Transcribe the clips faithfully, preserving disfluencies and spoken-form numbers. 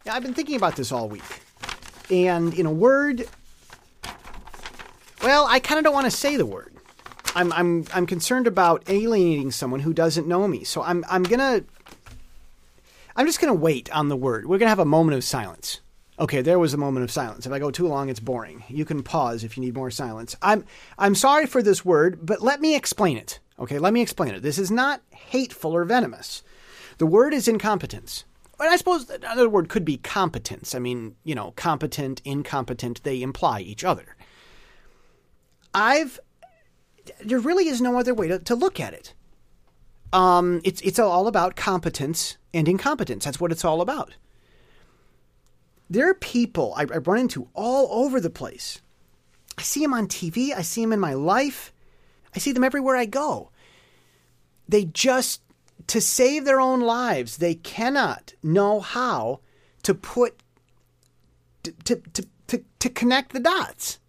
I've been thinking about this all week. And in a word, well, I kind of don't want to say the word. I'm I'm I'm concerned about alienating someone who doesn't know me. So I'm I'm gonna I'm just gonna wait on the word. We're gonna have a moment of silence. Okay, there was a moment of silence. If I go too long, it's boring. You can pause if you need more silence. I'm I'm sorry for this word, but let me explain it. Okay, let me explain it. This is not hateful or venomous. The word is incompetence. And I suppose another word could be competence. I mean, you know, competent, incompetent, they imply each other. I've, there really is no other way to, to look at it. Um, it's, it's all about competence and incompetence. That's what it's all about. There are people I, I run into all over the place. I see them on T V. I see them in my life. I see them everywhere I go. They just, to save their own lives, they cannot know how to put, to, to, to, to, to connect the dots.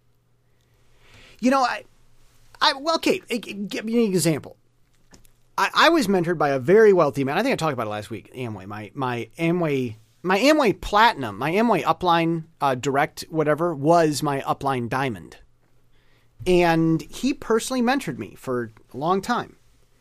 You know, I, I, well, okay, give me an example. I, I was mentored by a very wealthy man. I think I talked about it last week. Amway, my, my Amway, my Amway Platinum, my Amway Upline uh, Direct, whatever, was my Upline Diamond. And he personally mentored me for a long time.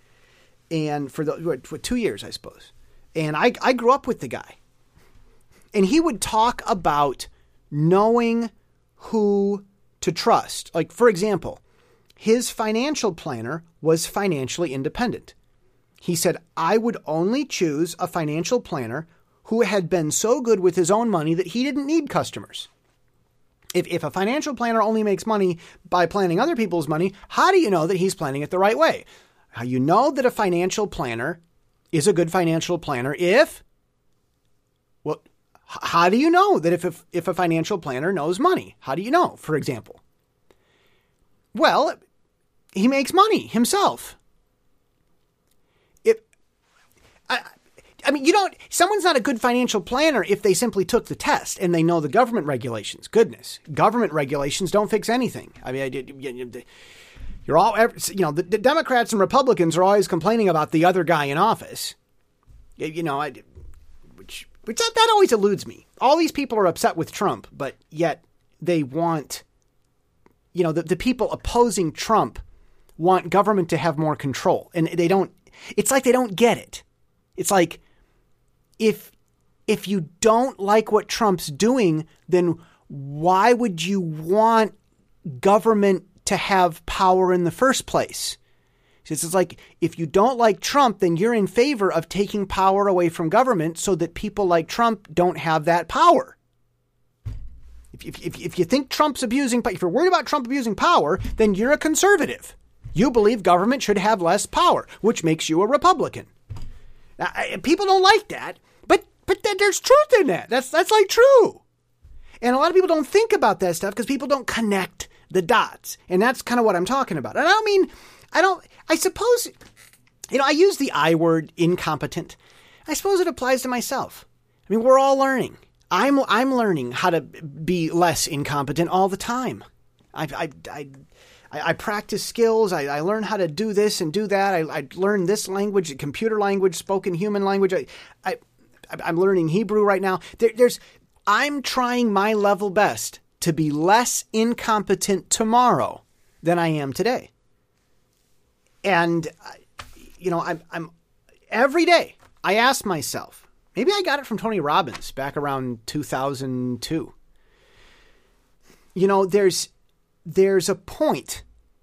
And for the for two years, I suppose. And I, I grew up with the guy. And he would talk about knowing who to trust. Like, for example, his financial planner was financially independent. He said, I would only choose a financial planner who had been so good with his own money that he didn't need customers. If, if a financial planner only makes money by planning other people's money, how do you know that he's planning it the right way? How you know that a financial planner is a good financial planner if, well, how do you know that if, if, if a financial planner knows money? How do you know, for example? Well, he makes money himself. If, I, I mean, you don't, someone's not a good financial planner if they simply took the test and they know the government regulations. Goodness, government regulations don't fix anything. I mean, I did. You're all, you know, the, the Democrats and Republicans are always complaining about the other guy in office. You know, I, which, which that, that always eludes me. All these people are upset with Trump, but yet they want, you know, the, the people opposing Trump want government to have more control. And they don't, it's like they don't get it. It's like, if, if you don't like what Trump's doing, then why would you want government to have power in the first place? It's like, if you don't like Trump, then you're in favor of taking power away from government so that people like Trump don't have that power. If, if, if, if you think Trump's abusing, if you're worried about Trump abusing power, then you're a conservative. You believe government should have less power, which makes you a Republican. Now, people don't like that, but but there's truth in that. That's that's like true. And a lot of people don't think about that stuff because people don't connect the dots. And that's kind of what I'm talking about. And I don't mean, I don't, I suppose, you know, I use the I word, incompetent. I suppose it applies to myself. I mean, we're all learning. I'm, I'm learning how to be less incompetent all the time. I, I, I, I practice skills. I, I learn how to do this and do that. I, I learn this language, computer language, spoken human language. I, I, I'm learning Hebrew right now. There, there's, I'm trying my level best to be less incompetent tomorrow than I am today. And, you know, I'm, I'm every day I ask myself, maybe I got it from Tony Robbins back around two thousand two. You know, there's, there's a point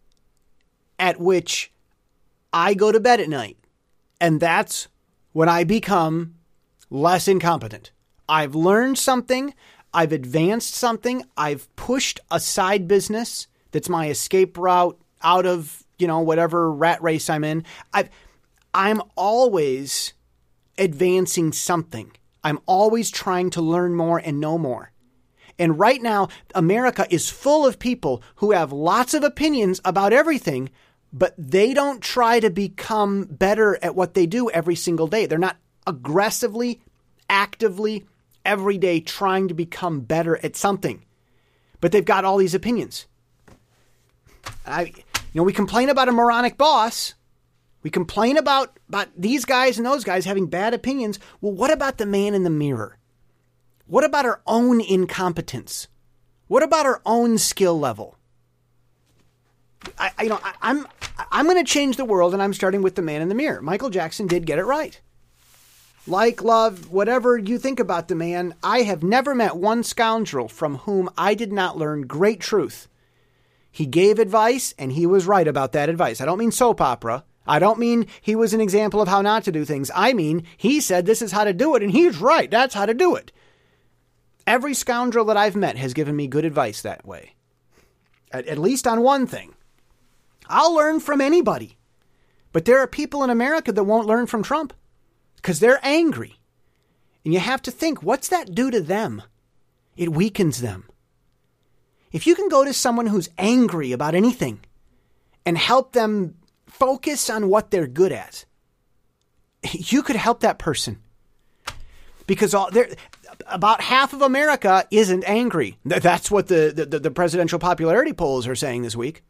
at which I go to bed at night, and that's when I become less incompetent. I've learned something. I've advanced something. I've pushed a side business that's my escape route out of, you know, whatever rat race I'm in. I've, I'm always advancing something. I'm always trying to learn more and know more. And right now, America is full of people who have lots of opinions about everything, but they don't try to become better at what they do every single day. They're not aggressively, actively, every day trying to become better at something, but they've got all these opinions. I, you know, we complain about a moronic boss. We complain about, about these guys and those guys having bad opinions. Well, what about the man in the mirror? What about our own incompetence? What about our own skill level? I, I you know, I, I'm I'm going to change the world, and I'm starting with the man in the mirror. Michael Jackson did get it right. Like, love, whatever you think about the man, I have never met one scoundrel from whom I did not learn great truth. He gave advice, and he was right about that advice. I don't mean soap opera. I don't mean he was an example of how not to do things. I mean, he said this is how to do it, and he's right. That's how to do it. Every scoundrel that I've met has given me good advice that way. At, at least on one thing. I'll learn from anybody. But there are people in America that won't learn from Trump because they're angry. And you have to think, what's that do to them? It weakens them. If you can go to someone who's angry about anything and help them focus on what they're good at, you could help that person. Because all, about half of America isn't angry. That's what the, the, the presidential popularity polls are saying this week.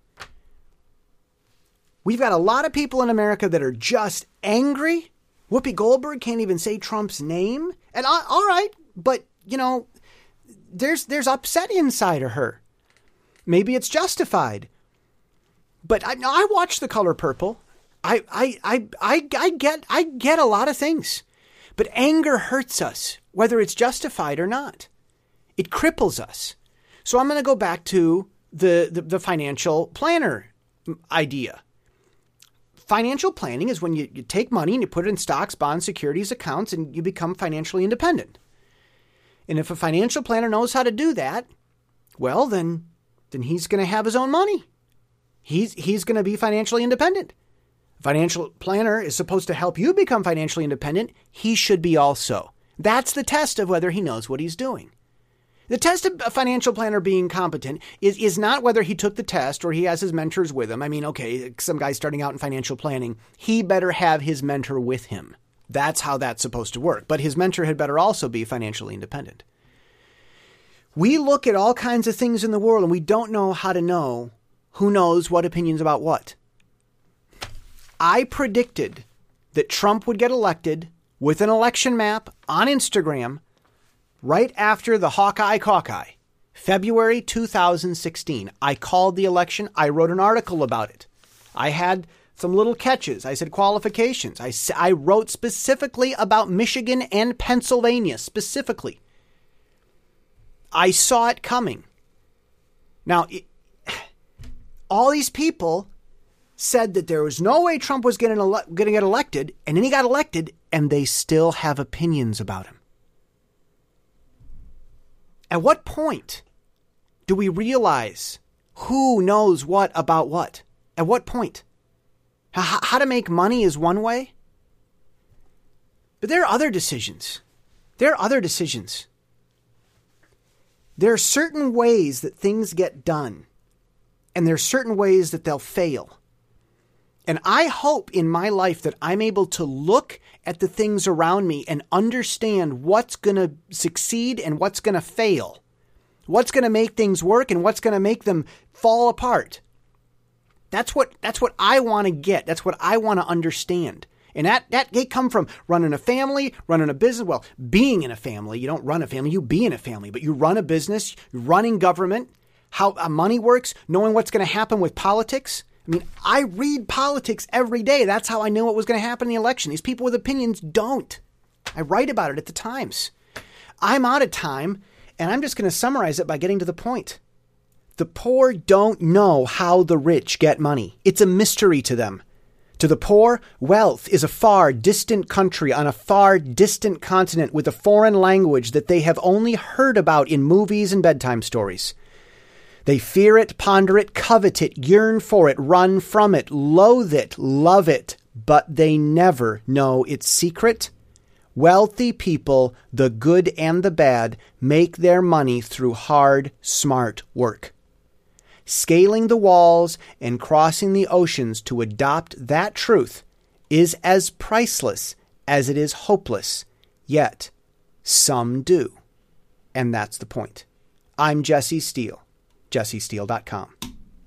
We've got a lot of people in America that are just angry. Whoopi Goldberg can't even say Trump's name. And I, all right, but, you know, there's there's upset inside of her. Maybe it's justified. But I, I watch The Color Purple. I, I, I, I, I get I get a lot of things. But anger hurts us, whether it's justified or not. It cripples us. So I'm going to go back to the, the, the financial planner idea. Financial planning is when you, you take money and you put it in stocks, bonds, securities, accounts, and you become financially independent. And if a financial planner knows how to do that, well, then, then he's going to have his own money. He's, he's going to be financially independent. Financial planner is supposed to help you become financially independent. He should be also. That's the test of whether he knows what he's doing. The test of a financial planner being competent is, is not whether he took the test or he has his mentors with him. I mean, okay, some guy starting out in financial planning, he better have his mentor with him. That's how that's supposed to work. But his mentor had better also be financially independent. We look at all kinds of things in the world and we don't know how to know who knows what opinions about what. I predicted that Trump would get elected with an election map on Instagram right after the Hawkeye Caucus, February two thousand sixteen. I called the election. I wrote an article about it. I had some little catches. I said qualifications. I, I wrote specifically about Michigan and Pennsylvania, specifically. I saw it coming. Now, it, all these people said that there was no way Trump was going to get elected, and then he got elected, and they still have opinions about him. At what point do we realize who knows what about what? At what point? How, how to make money is one way. But there are other decisions. There are other decisions. There are certain ways that things get done, and there are certain ways that they'll fail. And I hope in my life that I'm able to look at the things around me and understand what's going to succeed and what's going to fail. What's going to make things work and what's going to make them fall apart. That's what that's what I want to get. That's what I want to understand. And that, that may come from running a family, running a business. Well, being in a family. You don't run a family, you be in a family. But you run a business, running government, how money works, knowing what's going to happen with politics. I mean, I read politics every day. That's how I knew what was going to happen in the election. These people with opinions don't. I write about it at the Times. I'm out of time, and I'm just going to summarize it by getting to the point. The poor don't know how the rich get money. It's a mystery to them. To the poor, wealth is a far distant country on a far distant continent with a foreign language that they have only heard about in movies and bedtime stories. They fear it, ponder it, covet it, yearn for it, run from it, loathe it, love it, but they never know its secret. Wealthy people, the good and the bad, make their money through hard, smart work. Scaling the walls and crossing the oceans to adopt that truth is as priceless as it is hopeless, yet some do. And that's the point. I'm Jesse Steele. jesse steele dot com.